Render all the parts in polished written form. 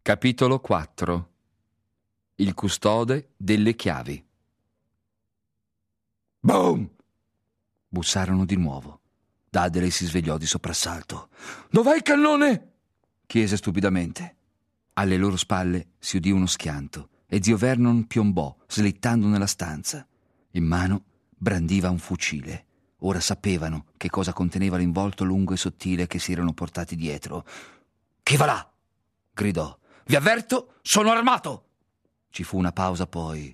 Capitolo 4. Il custode delle chiavi. Boom! Bussarono di nuovo. Dudley si svegliò di soprassalto. «Dov'è il cannone?» chiese stupidamente. Alle loro spalle si udì uno schianto e zio Vernon piombò, slittando nella stanza. In mano brandiva un fucile. Ora sapevano che cosa conteneva l'involto lungo e sottile che si erano portati dietro. «Chi va là?» gridò. «Vi avverto, sono armato!» Ci fu una pausa, poi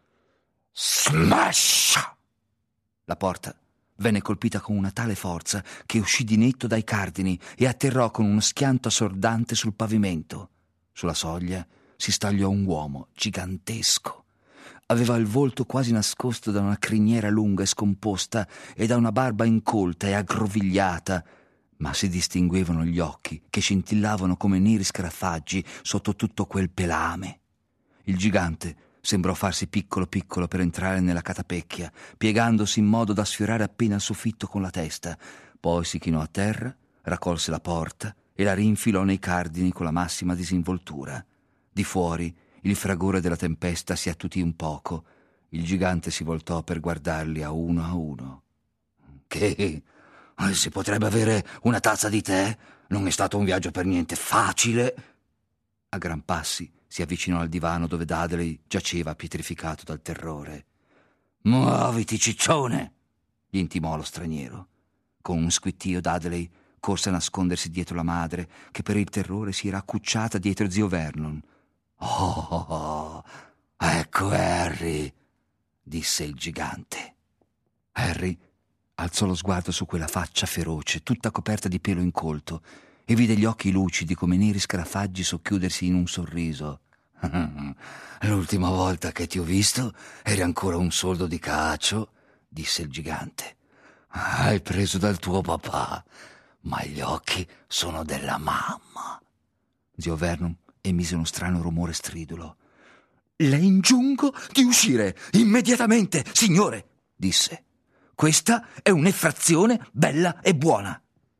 Smash! la porta venne colpita con una tale forza che uscì di netto dai cardini e atterrò con uno schianto assordante sul pavimento. Sulla soglia si stagliò un uomo gigantesco. Aveva il volto quasi nascosto da una criniera lunga e scomposta e da una barba incolta e aggrovigliata, ma si distinguevano gli occhi che scintillavano come neri scarafaggi sotto tutto quel pelame. Il gigante sembrò farsi piccolo piccolo per entrare nella catapecchia, piegandosi in modo da sfiorare appena il soffitto con la testa. Poi si chinò a terra, raccolse la porta e la rinfilò nei cardini con la massima disinvoltura. Di fuori il fragore della tempesta si attutì un poco. Il gigante si voltò per guardarli a uno. «Che? Si potrebbe avere una tazza di tè? Non è stato un viaggio per niente facile!» A gran passi si avvicinò al divano dove Dudley giaceva pietrificato dal terrore. «Muoviti, ciccione!» gli intimò lo straniero. Con un squittio Dudley corse a nascondersi dietro la madre, che per il terrore si era accucciata dietro zio Vernon. «Oh, ecco Harry!» disse il gigante. Harry alzò lo sguardo su quella faccia feroce, tutta coperta di pelo incolto, e vide gli occhi lucidi come neri scarafaggi socchiudersi in un sorriso. «L'ultima volta che ti ho visto eri ancora un soldo di cacio», disse il gigante. «Hai preso dal tuo papà, ma gli occhi sono della mamma». Zio Vernon emise uno strano rumore stridulo. «Le ingiungo di uscire immediatamente, signore», disse. «Questa è un'effrazione bella e buona».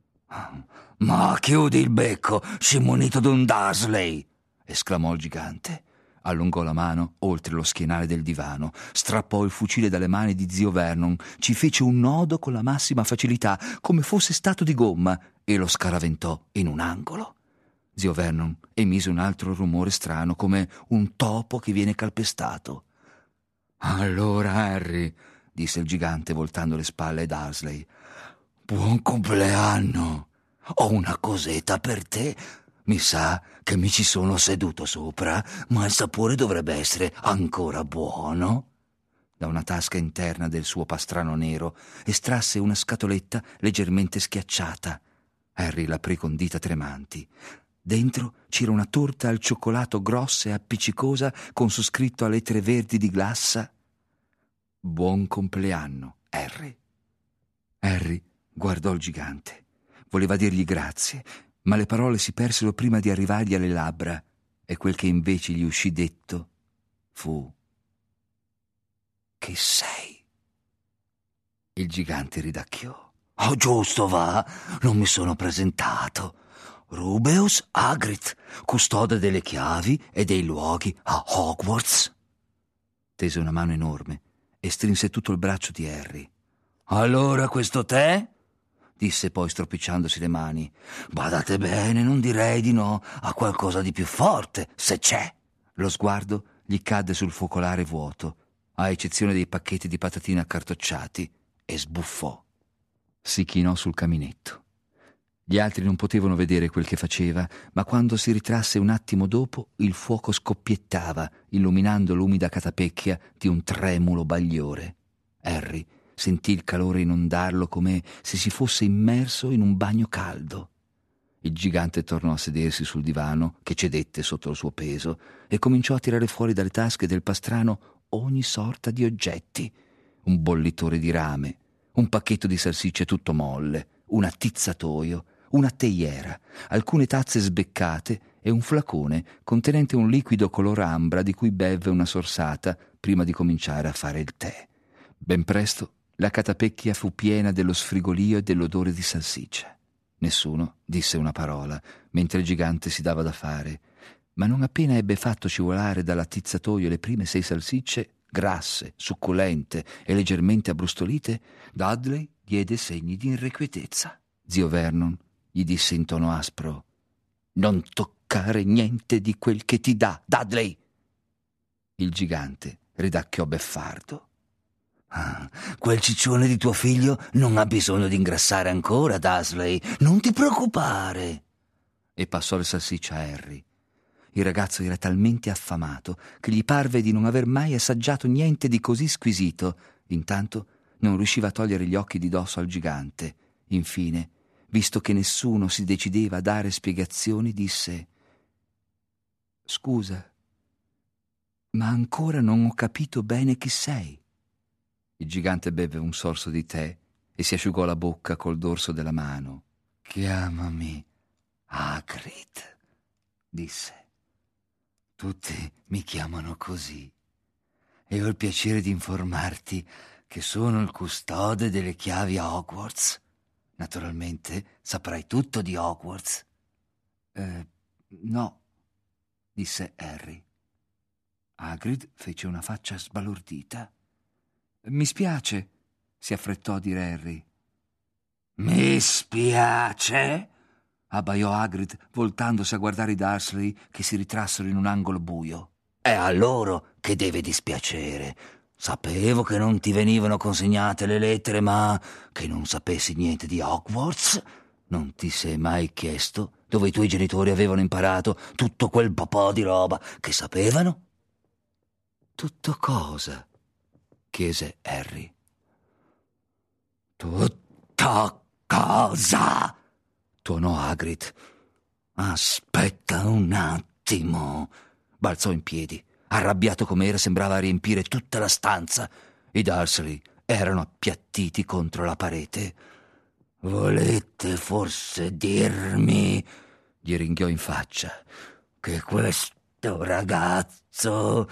«Ma chiudi il becco, scimunito d'un Dursley!» esclamò il gigante. Allungò la mano oltre lo schienale del divano, strappò il fucile dalle mani di zio Vernon, ci fece un nodo con la massima facilità, come fosse stato di gomma, e lo scaraventò in un angolo. Zio Vernon emise un altro rumore strano, come un topo che viene calpestato. «Allora, Harry», disse il gigante voltando le spalle a Dursley, «buon compleanno! Ho una cosetta per te. Mi sa che mi ci sono seduto sopra, ma il sapore dovrebbe essere ancora buono». Da una tasca interna del suo pastrano nero estrasse una scatoletta leggermente schiacciata. Harry l'aprì con dita tremanti. Dentro c'era una torta al cioccolato grossa e appiccicosa con su scritto a lettere verdi di glassa: «Buon compleanno, Harry». Harry guardò il gigante. Voleva dirgli grazie, ma le parole si persero prima di arrivargli alle labbra, e quel che invece gli uscì detto fu: «Chi sei?» Il gigante ridacchiò. «Oh, giusto va, non mi sono presentato. Rubeus Hagrid, custode delle chiavi e dei luoghi a Hogwarts». Tese una mano enorme e strinse tutto il braccio di Harry. «Allora questo tè?» disse poi stropicciandosi le mani. «Badate bene, non direi di no a qualcosa di più forte, se c'è». Lo sguardo gli cadde sul focolare vuoto, a eccezione dei pacchetti di patatine accartocciati, e sbuffò. Si chinò sul caminetto. Gli altri non potevano vedere quel che faceva, ma quando si ritrasse un attimo dopo, il fuoco scoppiettava, illuminando l'umida catapecchia di un tremulo bagliore. Harry sentì il calore inondarlo come se si fosse immerso in un bagno caldo. Il gigante tornò a sedersi sul divano, che cedette sotto il suo peso, e cominciò a tirare fuori dalle tasche del pastrano ogni sorta di oggetti: un bollitore di rame, un pacchetto di salsicce tutto molle, un attizzatoio, una teiera, alcune tazze sbeccate e un flacone contenente un liquido color ambra di cui bevve una sorsata prima di cominciare a fare il tè. Ben presto la catapecchia fu piena dello sfrigolio e dell'odore di salsiccia. Nessuno disse una parola, mentre il gigante si dava da fare. Ma non appena ebbe fatto scivolare dall'attizzatoio le prime 6 salsicce, grasse, succulente e leggermente abbrustolite, Dudley diede segni di irrequietezza. Zio Vernon gli disse in tono aspro: «Non toccare niente di quel che ti dà, Dudley!» Il gigante ridacchiò beffardo: «Ah, quel ciccione di tuo figlio non ha bisogno di ingrassare ancora, Dursley. Non ti preoccupare!» E passò le salsicce a Harry. Il ragazzo era talmente affamato che gli parve di non aver mai assaggiato niente di così squisito. Intanto non riusciva a togliere gli occhi di dosso al gigante. Infine, visto che nessuno si decideva a dare spiegazioni, disse: «Scusa, ma ancora non ho capito bene chi sei». Il gigante beve un sorso di tè e si asciugò la bocca col dorso della mano. «Chiamami Hagrid», disse. «Tutti mi chiamano così e ho il piacere di informarti che sono il custode delle chiavi a Hogwarts. Naturalmente saprai tutto di Hogwarts». «No», disse Harry. Hagrid fece una faccia sbalordita. «Mi spiace», si affrettò a dire Harry. «Mi spiace?» abbaiò Hagrid, voltandosi a guardare i Dursley che si ritrassero in un angolo buio. «È a loro che deve dispiacere. Sapevo che non ti venivano consegnate le lettere, ma che non sapessi niente di Hogwarts. Non ti sei mai chiesto dove i tuoi genitori avevano imparato tutto quel po' di roba che sapevano?» «Tutto cosa?» chiese Harry. «Tutta cosa?» tuonò Hagrid. «Aspetta un attimo». Balzò in piedi. Arrabbiato com'era, sembrava riempire tutta la stanza. I Dursley erano appiattiti contro la parete. «Volete forse dirmi», gli ringhiò in faccia, «che questo ragazzo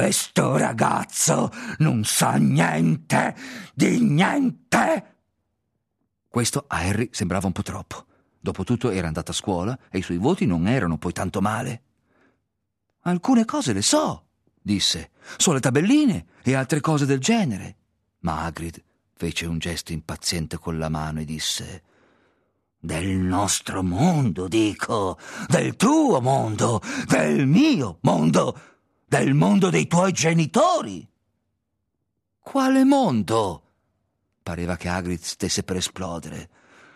non sa niente di niente?» Questo a Harry sembrava un po' troppo. Dopotutto era andato a scuola e i suoi voti non erano poi tanto male. «Alcune cose le so», disse. «So le tabelline e altre cose del genere». Ma Hagrid fece un gesto impaziente con la mano e disse: «Del nostro mondo, dico, del tuo mondo, del mio mondo, del mondo dei tuoi genitori». «Quale mondo?» Pareva che Hagrid stesse per esplodere.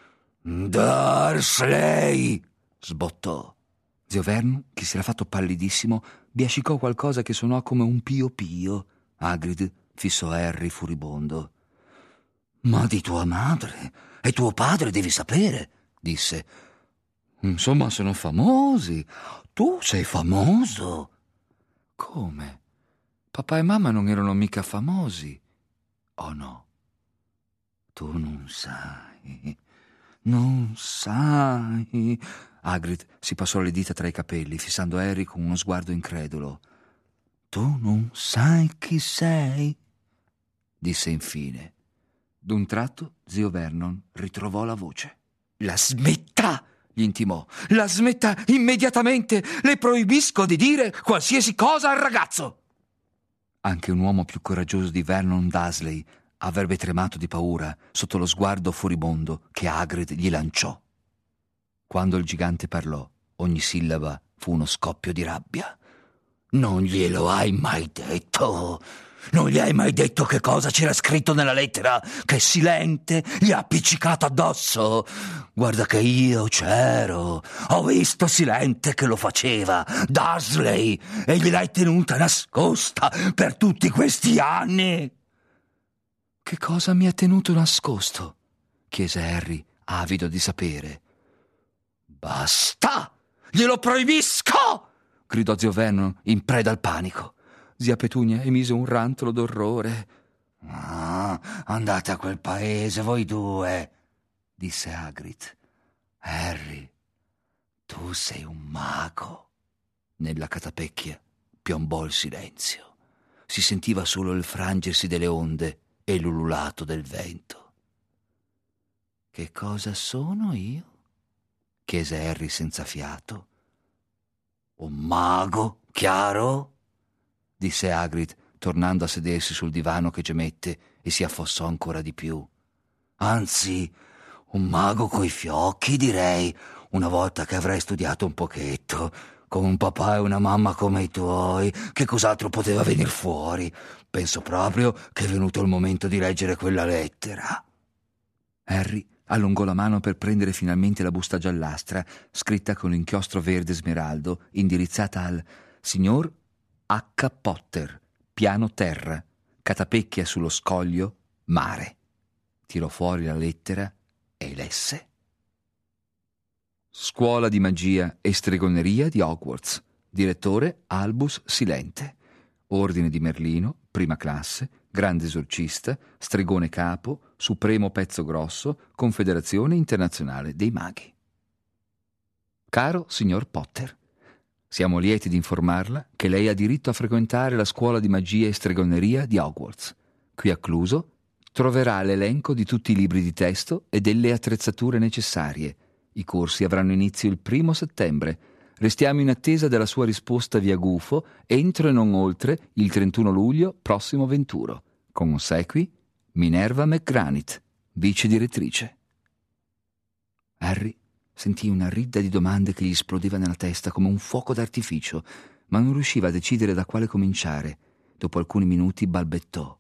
«Dursley!» sbottò. Zio Vernon, che si era fatto pallidissimo, biascicò qualcosa che suonò come un pio pio. Hagrid fissò Harry furibondo. «Ma di tua madre e tuo padre devi sapere», disse. «Insomma, sono famosi. Tu sei famoso». «Come? Papà e mamma non erano mica famosi, o no?» «Tu non sai». «Non sai...» Hagrid si passò le dita tra i capelli, fissando Harry con uno sguardo incredulo. «Tu non sai chi sei?» disse infine. D'un tratto zio Vernon ritrovò la voce. «La smetta!» gli intimò. «La smetta immediatamente! Le proibisco di dire qualsiasi cosa al ragazzo!» Anche un uomo più coraggioso di Vernon Dursley avrebbe tremato di paura sotto lo sguardo furibondo che Hagrid gli lanciò. Quando il gigante parlò, ogni sillaba fu uno scoppio di rabbia. «Non glielo hai mai detto? Non gli hai mai detto che cosa c'era scritto nella lettera che Silente gli ha appiccicato addosso? Guarda che io c'ero, ho visto Silente che lo faceva, Dursley, e gliel'hai tenuta nascosta per tutti questi anni». «Che cosa mi ha tenuto nascosto?» chiese Harry, avido di sapere. «Basta! Glielo proibisco!» gridò zio Vernon in preda al panico. Zia Petunia emise un rantolo d'orrore. «Ah, andate a quel paese voi due», disse Hagrid. «Harry, tu sei un mago». Nella catapecchia piombò il silenzio. Si sentiva solo il frangersi delle onde e l'ululato del vento. «Che cosa sono io?» chiese Harry senza fiato. Un mago, chiaro? Disse Hagrid, tornando a sedersi sul divano che gemette e si affossò ancora di più. Anzi, un mago coi fiocchi, direi, una volta che avrai studiato un pochetto. Con un papà e una mamma come i tuoi, che cos'altro poteva venir fuori? Penso proprio che è venuto il momento di leggere quella lettera. Harry allungò la mano per prendere finalmente la busta giallastra, scritta con l'inchiostro verde smeraldo, indirizzata al signor H. Potter, piano terra, catapecchia sullo scoglio, mare. Tirò fuori la lettera e lesse. Scuola di magia e stregoneria di Hogwarts. Direttore Albus Silente. Ordine di Merlino, prima classe, grande esorcista, stregone capo, supremo pezzo grosso, Confederazione Internazionale dei Maghi. Caro signor Potter, siamo lieti di informarla che lei ha diritto a frequentare la scuola di magia e stregoneria di Hogwarts. Qui a Cluso troverà l'elenco di tutti i libri di testo e delle attrezzature necessarie. I corsi avranno inizio il 1 settembre. Restiamo in attesa della sua risposta via gufo entro e non oltre il 31 luglio prossimo venturo. Con ossequi, Minerva McGranit, vice direttrice. Harry sentì una ridda di domande che gli esplodeva nella testa come un fuoco d'artificio, ma non riusciva a decidere da quale cominciare. Dopo alcuni minuti balbettò.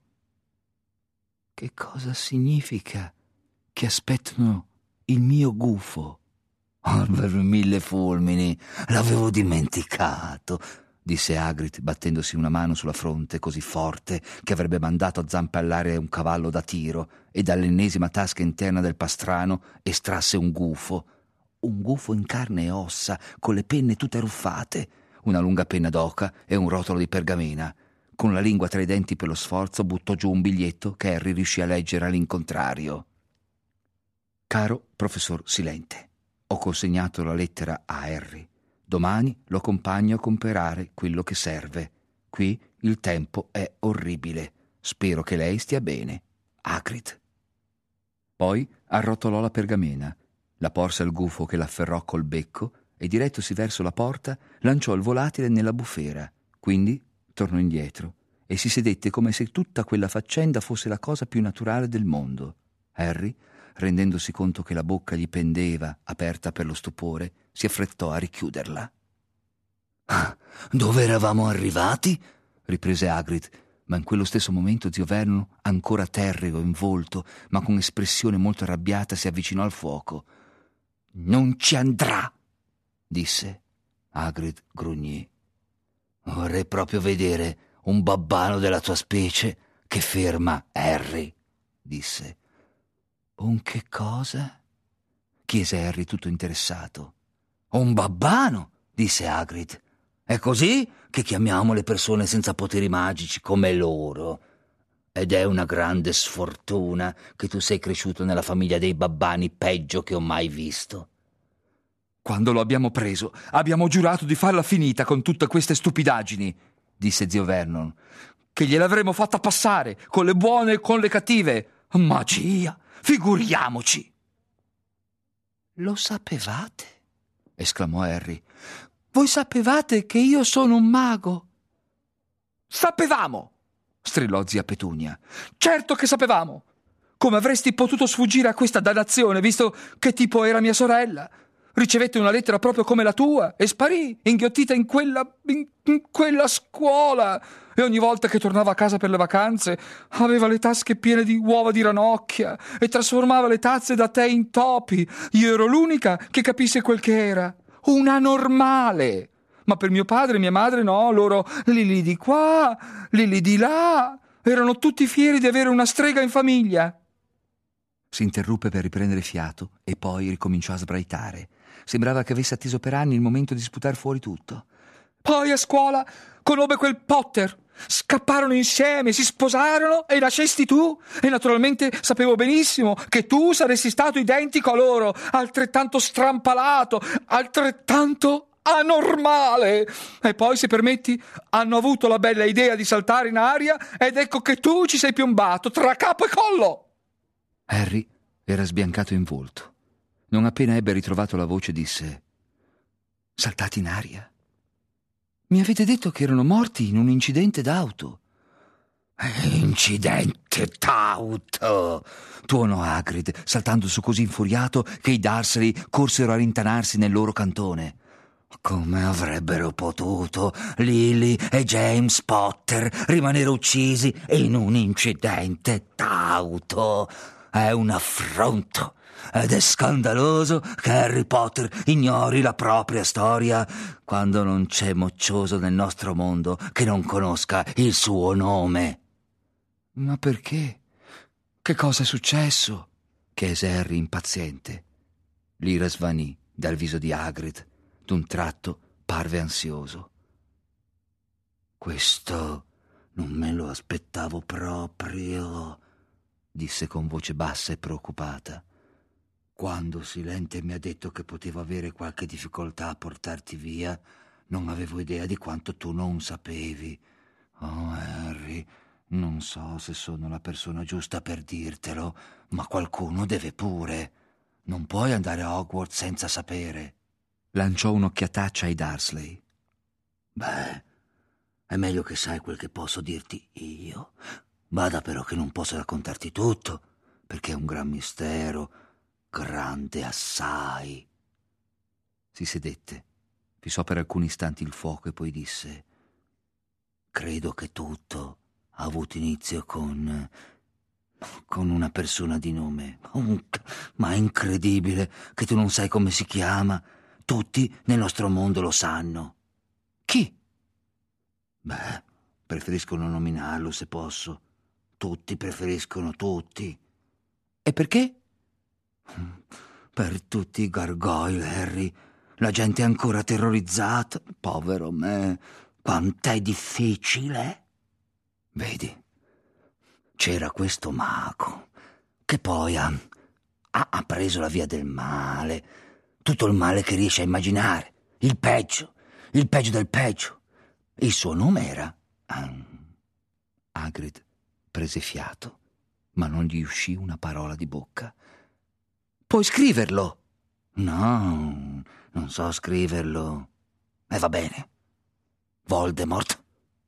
Che cosa significa che aspettano il mio gufo? Oh, per 1000 fulmini, l'avevo dimenticato, disse Hagrid, battendosi una mano sulla fronte così forte che avrebbe mandato a zampe all'aria un cavallo da tiro, e dall'ennesima tasca interna del pastrano estrasse un gufo in carne e ossa, con le penne tutte arruffate, una lunga penna d'oca e un rotolo di pergamena. Con la lingua tra i denti per lo sforzo buttò giù un biglietto che Harry riuscì a leggere all'incontrario. Caro professor Silente, ho consegnato la lettera a Harry. Domani lo accompagno a comprare quello che serve. Qui il tempo è orribile. Spero che lei stia bene. Hagrid. Poi arrotolò la pergamena, la porse al gufo che l'afferrò col becco e, direttosi verso la porta, lanciò il volatile nella bufera. Quindi tornò indietro e si sedette come se tutta quella faccenda fosse la cosa più naturale del mondo. Harry, rendendosi conto che la bocca gli pendeva, aperta per lo stupore, si affrettò a richiuderla. Dove eravamo arrivati? Riprese Hagrid, ma in quello stesso momento zio Vernon, ancora terreo in volto, ma con espressione molto arrabbiata, si avvicinò al fuoco. Non ci andrà, disse. Hagrid grugnì. Vorrei proprio vedere un babbano della tua specie che ferma Harry, disse. Un che cosa? Chiese Harry tutto interessato. Un babbano, disse Hagrid. È così che chiamiamo le persone senza poteri magici come loro. Ed è una grande sfortuna che tu sei cresciuto nella famiglia dei babbani peggio che ho mai visto. Quando lo abbiamo preso, abbiamo giurato di farla finita con tutte queste stupidaggini, disse zio Vernon, che gliel'avremmo fatta passare, con le buone e con le cattive. Magia! Figuriamoci! Lo sapevate? Esclamò Harry. Voi sapevate che io sono un mago? Sapevamo! Strillò zia Petunia. Certo che sapevamo! Come avresti potuto sfuggire a questa dannazione, visto che tipo era mia sorella? Ricevette una lettera proprio come la tua e sparì, inghiottita in quella scuola. E ogni volta che tornava a casa per le vacanze aveva le tasche piene di uova di ranocchia e trasformava le tazze da tè in topi. Io ero l'unica che capisse quel che era. Una normale. Ma per mio padre e mia madre no, loro Lili di qua, Lili di là. Erano tutti fieri di avere una strega in famiglia. Si interruppe per riprendere fiato e poi ricominciò a sbraitare. Sembrava che avesse atteso per anni il momento di sputar fuori tutto. Poi a scuola conobbe quel Potter. Scapparono insieme, si sposarono e nascesti tu. E naturalmente sapevo benissimo che tu saresti stato identico a loro, altrettanto strampalato, altrettanto anormale. E poi, se permetti, hanno avuto la bella idea di saltare in aria ed ecco che tu ci sei piombato tra capo e collo. Harry era sbiancato in volto. Non appena ebbe ritrovato la voce disse: saltati in aria? Mi avete detto che erano morti in un incidente d'auto. Incidente d'auto! Tuonò Hagrid, saltando su così infuriato che i Dursley corsero a rintanarsi nel loro cantone. Come avrebbero potuto Lily e James Potter rimanere uccisi in un incidente d'auto? È un affronto ed è scandaloso che Harry Potter ignori la propria storia quando non c'è moccioso nel nostro mondo che non conosca il suo nome. Ma perché? Che cosa è successo? Chiese Harry impaziente. L'ira svanì dal viso di Hagrid. D'un tratto parve ansioso. Questo non me lo aspettavo proprio, disse con voce bassa e preoccupata. Quando Silente mi ha detto che potevo avere qualche difficoltà a portarti via, non avevo idea di quanto tu non sapevi. Oh, Harry, non so se sono la persona giusta per dirtelo, ma qualcuno deve pure. Non puoi andare a Hogwarts senza sapere. Lanciò un'occhiataccia ai Dursley. Beh, è meglio che sai quel che posso dirti io. Bada però che non posso raccontarti tutto, perché è un gran mistero, grande assai. Si sedette, fissò per alcuni istanti il fuoco e poi disse: credo che tutto ha avuto inizio con una persona di nome. Ma è incredibile che tu non sai come si chiama. Tutti nel nostro mondo lo sanno. Chi? Beh, preferisco non nominarlo se posso. Tutti preferiscono tutti. E perché? Per tutti i gargoyle, Harry. La gente è ancora terrorizzata. Povero me. Quant'è difficile. Vedi, c'era questo mago che poi ha preso la via del male. Tutto il male che riesci a immaginare. Il peggio del peggio. Il suo nome era... Hagrid prese fiato, ma non gli uscì una parola di bocca. Puoi scriverlo? No, non so scriverlo. E va bene. Voldemort.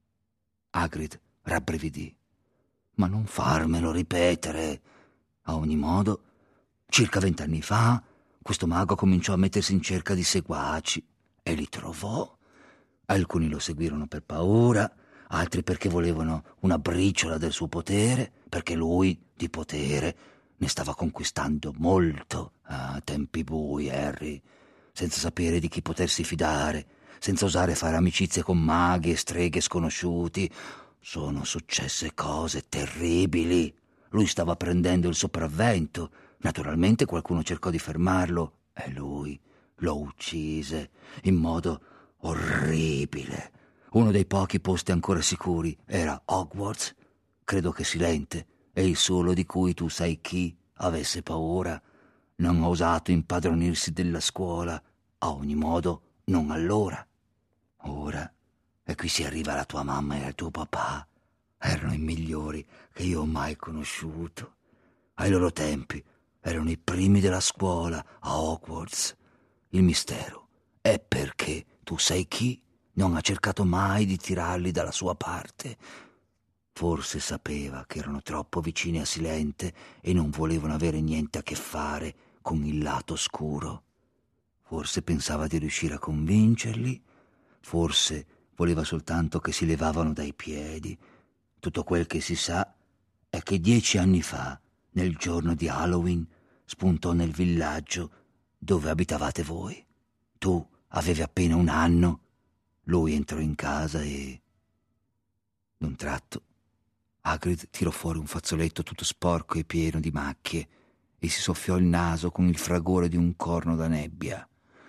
Hagrid rabbrividì. Ma non farmelo ripetere. A ogni modo, circa 20 anni fa, questo mago cominciò a mettersi in cerca di seguaci e li trovò. Alcuni lo seguirono per paura, altri perché volevano una briciola del suo potere, perché lui, di potere, ne stava conquistando molto a tempi bui, Harry, senza sapere di chi potersi fidare, senza osare fare amicizie con maghi e streghe sconosciuti. Sono successe cose terribili. Lui stava prendendo il sopravvento. Naturalmente qualcuno cercò di fermarlo e lui lo uccise in modo orribile. Uno dei pochi posti ancora sicuri era Hogwarts. Credo che Silente e il solo di cui tu sai chi avesse paura. Non ha osato impadronirsi della scuola, a ogni modo non allora. Ora, e qui si arriva alla tua mamma e al tuo papà. Erano i migliori che io ho mai conosciuto. Ai loro tempi erano i primi della scuola a Hogwarts. Il mistero è perché tu sai chi non ha cercato mai di tirarli dalla sua parte. Forse sapeva che erano troppo vicini a Silente e non volevano avere niente a che fare con il lato oscuro. Forse pensava di riuscire a convincerli, forse voleva soltanto che si levavano dai piedi. Tutto quel che si sa è che 10 anni fa, nel giorno di Halloween, spuntò nel villaggio dove abitavate voi. Tu avevi appena 1 anno, lui entrò in casa e... D'un tratto, Hagrid tirò fuori un fazzoletto tutto sporco e pieno di macchie e si soffiò il naso con il fragore di un corno da nebbia.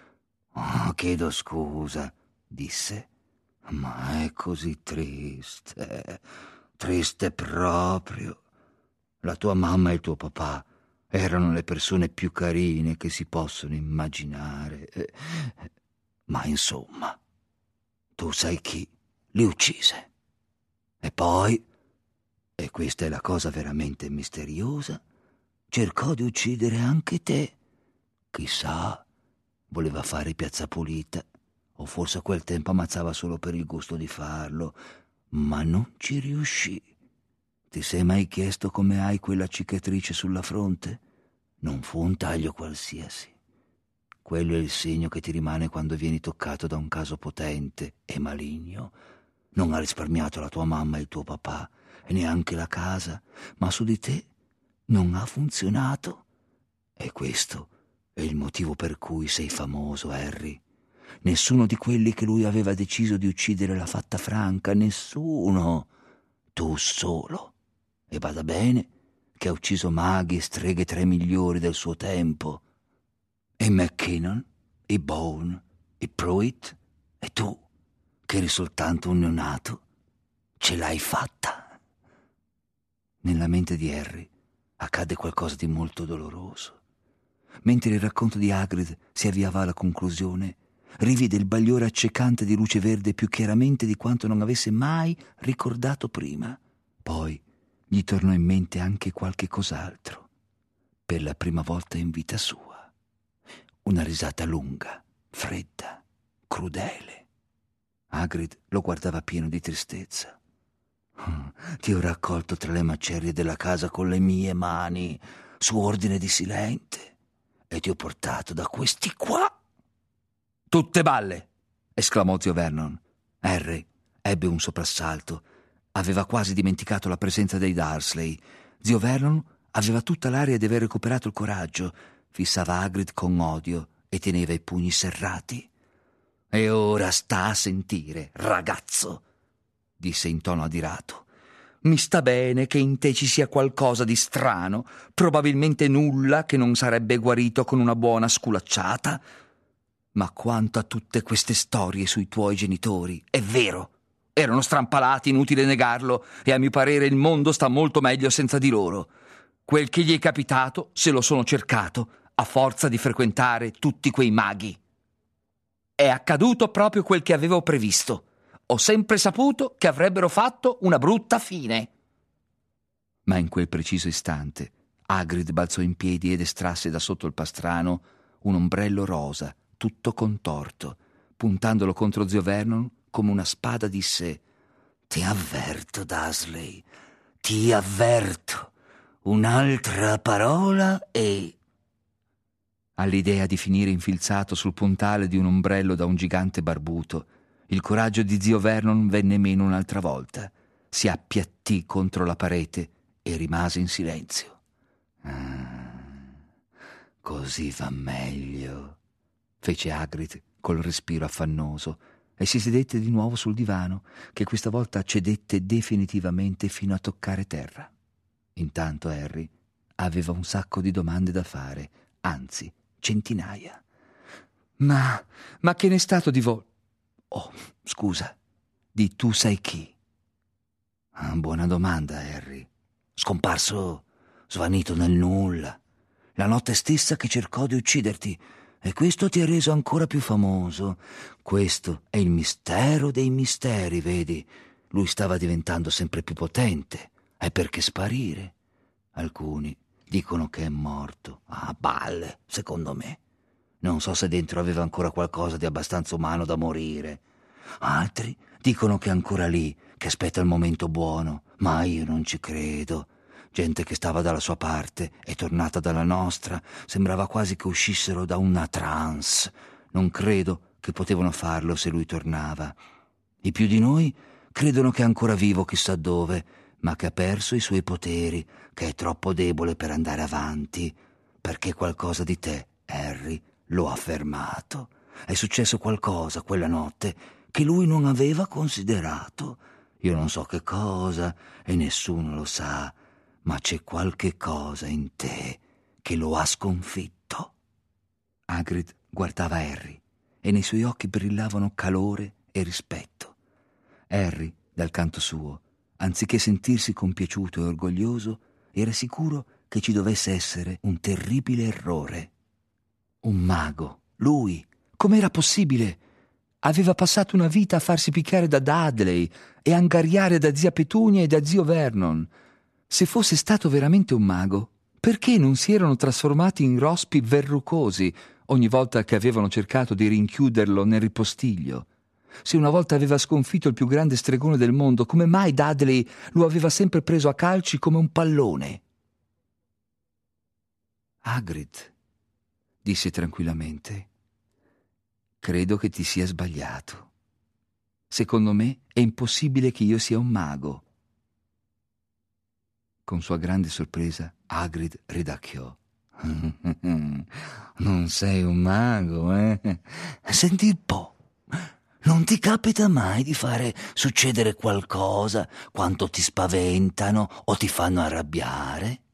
«Oh, chiedo scusa», disse, «ma è così triste, triste proprio. La tua mamma e il tuo papà erano le persone più carine che si possono immaginare. Ma insomma, tu sai chi li uccise. E poi, e questa è la cosa veramente misteriosa, cercò di uccidere anche te. Chissà, voleva fare Piazza Pulita o forse a quel tempo ammazzava solo per il gusto di farlo, ma non ci riuscì. Ti sei mai chiesto come hai quella cicatrice sulla fronte? Non fu un taglio qualsiasi. Quello è il segno che ti rimane quando vieni toccato da un caso potente e maligno. Non ha risparmiato la tua mamma e il tuo papà, e neanche la casa, ma su di te non ha funzionato. E questo è il motivo per cui sei famoso, Harry. Nessuno di quelli che lui aveva deciso di uccidere l'ha fatta franca, nessuno. Tu solo. E bada bene che ha ucciso maghi e streghe tra i migliori del suo tempo. E McKinnon, e Bourne, e Pruitt, e tu, che eri soltanto un neonato, ce l'hai fatta. Nella mente di Harry accadde qualcosa di molto doloroso. Mentre il racconto di Hagrid si avviava alla conclusione, rivide il bagliore accecante di luce verde più chiaramente di quanto non avesse mai ricordato prima. Poi gli tornò in mente anche qualche cos'altro, per la prima volta in vita sua. Una risata lunga, fredda, crudele. Hagrid lo guardava pieno di tristezza. Ti ho raccolto tra le macerie della casa con le mie mani, su ordine di Silente, e ti ho portato da questi qua. Tutte balle! Esclamò zio Vernon. Harry ebbe un soprassalto. Aveva quasi dimenticato la presenza dei Dursley. Zio Vernon aveva tutta l'aria di aver recuperato il coraggio. Fissava Hagrid con odio e teneva i pugni serrati. E ora sta a sentire, ragazzo, disse in tono adirato. Mi sta bene che in te ci sia qualcosa di strano, probabilmente nulla che non sarebbe guarito con una buona sculacciata. Ma quanto a tutte queste storie sui tuoi genitori, è vero, erano strampalati, inutile negarlo, e a mio parere il mondo sta molto meglio senza di loro. Quel che gli è capitato se lo sono cercato a forza di frequentare tutti quei maghi. È accaduto proprio quel che avevo previsto. Ho sempre saputo che avrebbero fatto una brutta fine. Ma in quel preciso istante Hagrid balzò in piedi ed estrasse da sotto il pastrano un ombrello rosa, tutto contorto. Puntandolo contro zio Vernon come una spada disse: «Ti avverto, Dursley, ti avverto. Un'altra parola e...» All'idea di finire infilzato sul puntale di un ombrello da un gigante barbuto, il coraggio di zio Vernon venne meno un'altra volta. Si appiattì contro la parete e rimase in silenzio. Così va meglio, fece Hagrid col respiro affannoso e si sedette di nuovo sul divano, che questa volta cedette definitivamente fino a toccare terra. Intanto Harry aveva un sacco di domande da fare, anzi, centinaia. Ma che n'è stato di voi? Oh, scusa, di tu sai chi? Buona domanda, Harry. Scomparso, svanito nel nulla, la notte stessa che cercò di ucciderti, e questo ti ha reso ancora più famoso. Questo è il mistero dei misteri, vedi? Lui stava diventando sempre più potente, e perché sparire? Alcuni dicono che è morto. Balle, secondo me. Non so se dentro aveva ancora qualcosa di abbastanza umano da morire. Altri dicono che è ancora lì, che aspetta il momento buono, ma io non ci credo. Gente che stava dalla sua parte è tornata dalla nostra, sembrava quasi che uscissero da una trance. Non credo che potevano farlo se lui tornava. I più di noi credono che è ancora vivo chissà dove, ma che ha perso i suoi poteri, che è troppo debole per andare avanti, perché qualcosa di te, Harry, lo ha fermato. È successo qualcosa quella notte che lui non aveva considerato. Io non so che cosa e nessuno lo sa, ma c'è qualche cosa in te che lo ha sconfitto. Hagrid guardava Harry e nei suoi occhi brillavano calore e rispetto. Harry, dal canto suo, anziché sentirsi compiaciuto e orgoglioso, era sicuro che ci dovesse essere un terribile errore. Un mago, lui, com'era possibile? Aveva passato una vita a farsi picchiare da Dudley e angariare da zia Petunia e da zio Vernon. Se fosse stato veramente un mago, perché non si erano trasformati in rospi verrucosi ogni volta che avevano cercato di rinchiuderlo nel ripostiglio. Se una volta aveva sconfitto il più grande stregone del mondo, come mai Dudley lo aveva sempre preso a calci come un pallone? Hagrid, disse tranquillamente, credo che ti sia sbagliato. Secondo me è impossibile che io sia un mago. Con sua grande sorpresa, Hagrid ridacchiò. Non sei un mago, eh? Senti un po'. Non ti capita mai di fare succedere qualcosa quando ti spaventano o ti fanno arrabbiare?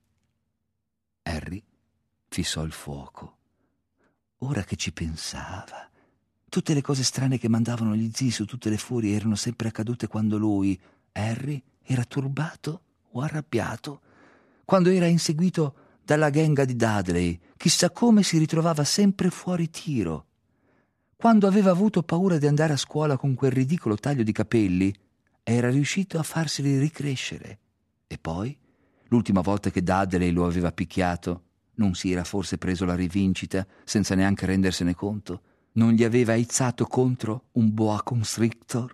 Harry fissò il fuoco. Ora che ci pensava, tutte le cose strane che mandavano gli zii su tutte le furie erano sempre accadute quando lui, Harry, era turbato o arrabbiato, quando era inseguito dalla ghenga di Dudley, chissà come si ritrovava sempre fuori tiro. Quando aveva avuto paura di andare a scuola con quel ridicolo taglio di capelli, era riuscito a farseli ricrescere. E poi, l'ultima volta che Dudley lo aveva picchiato, non si era forse preso la rivincita senza neanche rendersene conto? Non gli aveva aizzato contro un boa constrictor?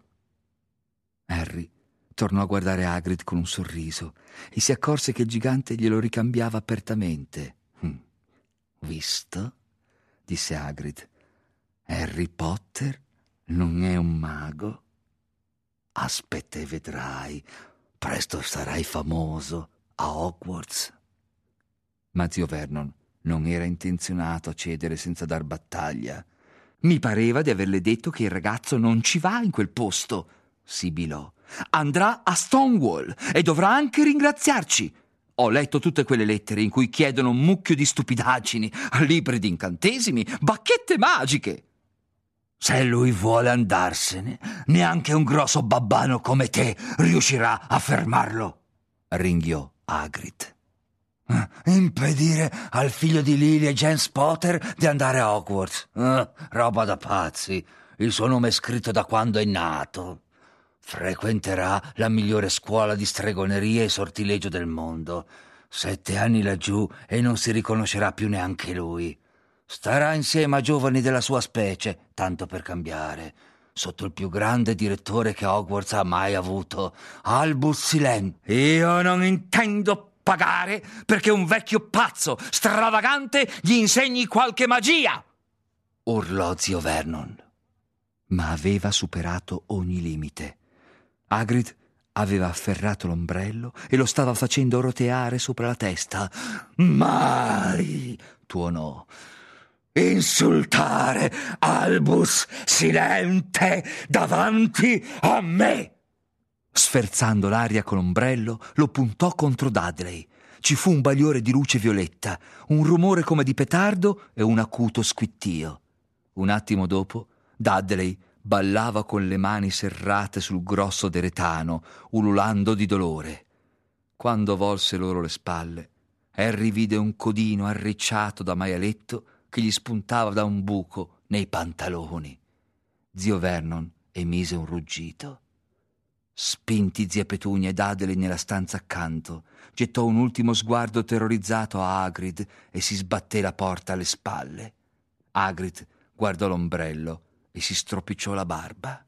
Harry tornò a guardare Hagrid con un sorriso e si accorse che il gigante glielo ricambiava apertamente. «Visto?» disse Hagrid. «Harry Potter non è un mago? Aspetta e vedrai, presto sarai famoso a Hogwarts». Ma zio Vernon non era intenzionato a cedere senza dar battaglia. «Mi pareva di averle detto che il ragazzo non ci va in quel posto», sibilò. «Andrà a Stonewall e dovrà anche ringraziarci. Ho letto tutte quelle lettere in cui chiedono un mucchio di stupidaggini, libri di incantesimi, bacchette magiche». Se lui vuole andarsene, neanche un grosso babbano come te riuscirà a fermarlo, ringhiò Hagrid. Impedire al figlio di Lily e James Potter di andare a Hogwarts. Roba da pazzi. Il suo nome è scritto da quando è nato. Frequenterà la migliore scuola di stregoneria e sortileggio del mondo. 7 anni laggiù e non si riconoscerà più neanche lui. Starà insieme a giovani della sua specie, tanto per cambiare, sotto il più grande direttore che Hogwarts ha mai avuto, Albus Silente. Io non intendo pagare perché un vecchio pazzo, stravagante, gli insegni qualche magia!» urlò zio Vernon. Ma aveva superato ogni limite. Hagrid aveva afferrato l'ombrello e lo stava facendo roteare sopra la testa. «Mai!» tuonò. «Insultare Albus Silente davanti a me!» Sferzando l'aria con l'ombrello, lo puntò contro Dudley. Ci fu un bagliore di luce violetta, un rumore come di petardo e un acuto squittio. Un attimo dopo, Dudley ballava con le mani serrate sul grosso deretano, ululando di dolore. Quando volse loro le spalle, Harry vide un codino arricciato da maialetto che gli spuntava da un buco nei pantaloni. Zio Vernon emise un ruggito. Spinti zia Petunia e Dudley nella stanza accanto, gettò un ultimo sguardo terrorizzato a Hagrid e si sbatté la porta alle spalle. Hagrid guardò l'ombrello e si stropicciò la barba.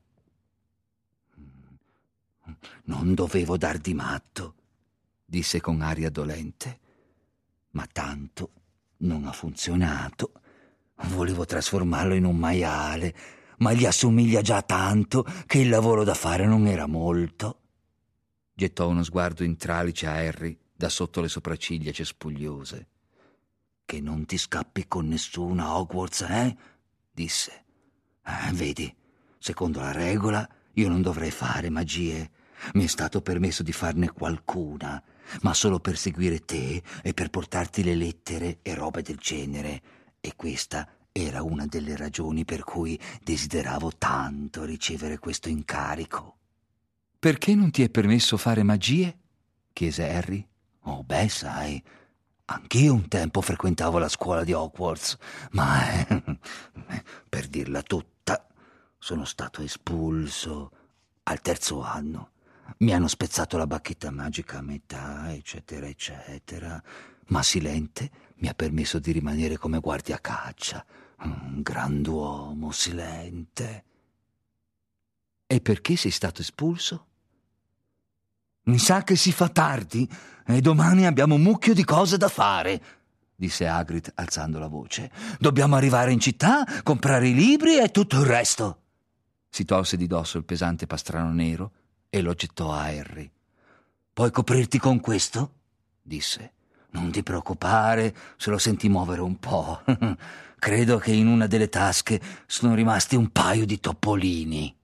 «Non dovevo dar di matto», disse con aria dolente. «Ma tanto non ha funzionato. Volevo trasformarlo in un maiale, ma gli assomiglia già tanto che il lavoro da fare non era molto». Gettò uno sguardo in tralice a Harry da sotto le sopracciglia cespugliose. «Che non ti scappi con nessuno a Hogwarts, eh?» disse. «Vedi, secondo la regola io non dovrei fare magie. Mi è stato permesso di farne qualcuna, ma solo per seguire te e per portarti le lettere e robe del genere. E questa era una delle ragioni per cui desideravo tanto ricevere questo incarico». «Perché non ti è permesso fare magie?» chiese Harry. «Oh, beh, sai, anch'io un tempo frequentavo la scuola di Hogwarts, ma per dirla tutta, sono stato espulso al 3° anno. Mi hanno spezzato la bacchetta magica a metà, eccetera, eccetera. Ma Silente mi ha permesso di rimanere come guardiacaccia. Un grand'uomo silente. E perché sei stato espulso? Mi sa che si fa tardi e domani abbiamo un mucchio di cose da fare, disse Hagrid alzando la voce. Dobbiamo arrivare in città, comprare i libri e tutto il resto. Si tolse di dosso il pesante pastrano nero e lo gettò a Harry. Puoi coprirti con questo? Disse. Non ti preoccupare se lo senti muovere un po'. Credo che in una delle tasche sono rimasti un paio di topolini.